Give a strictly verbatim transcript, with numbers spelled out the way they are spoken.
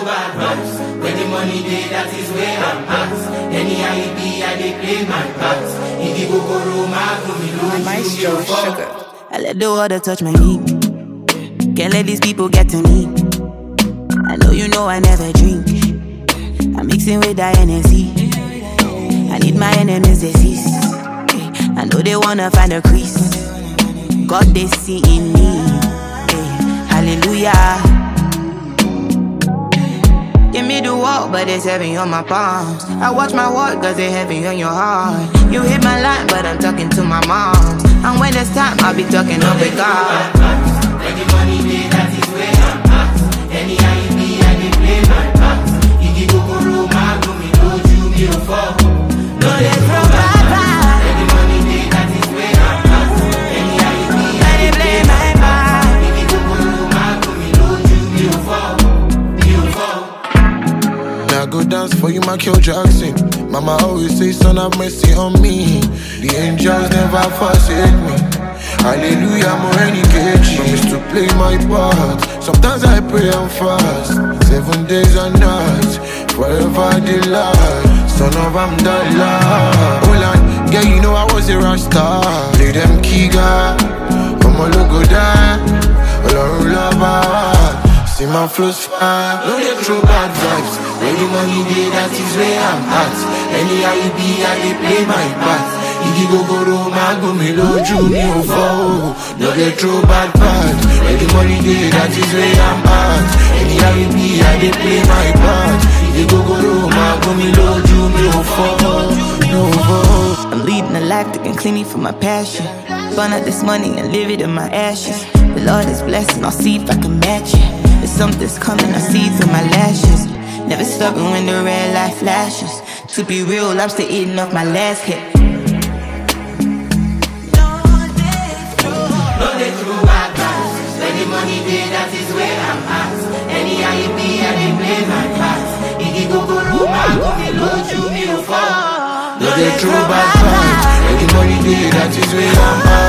bad vibes. When the money day, that is where I'm at. Anyhow it be, I dey play my part. If you go go room, I go me low. Maestro Sugar. I let the water touch my knee. Can't let these people get to me. I know you know I never drink. I'm mixing with that N S C. I need my enemies deceased. I know they wanna find a crease. God they see in me. Hallelujah. Give me the walk, but it's heavy on my palms. I watch my walk, cause it's heavy on your heart. You hit my line, but I'm talking to my mom. And when it's time, I'll be talking up with God. When the money day, that is where I'm at. Anyhow it be, I dey play my part. If you go go room, I go me low, you me a fall. No, they throw bad vibes. When the money day, that is where I'm at. Anyhow it be, I dey play my part. If you go go room, I go me low, you me a fall. Me a fall. Now go dance for you, Michael Jackson. Mama always say, son, have mercy on me. The angels never forsake me. Hallelujah, more any cage. Promise to play my part. Sometimes I pray and fast. Seven days and nights, forever delight. Son of Amdallah. Hold on, yeah, you know I was a rasta. Play them Kiga, I'm a logo down. Alone love. See my flows fire, no they throw bad vibes. When the money day, that is where I'm at. Anyhow it be, I dey play my part. If you go go room, I go me low, you me a fall. No they throw bad vibes. When the money day, that is where I'm at. Anyhow it be, I dey play my part. If you go go room, I go me low, you me a fall. No fall. I'm leading a life that can clean me from my passion. Burn out this money and live it in my ashes. The Lord is blessing, I'll see if I can match it. There's something's coming, I see it through my lashes. Never stopping when the red light flashes. To be real, I'm still eating off my last hit. No they throw bad vibes. When the money day, that is where I'm at. Anyhow it be, I dey play my part. If you go go room, I go me low, you me a fall. No they throw bad vibes. When the money day, that is where I'm at.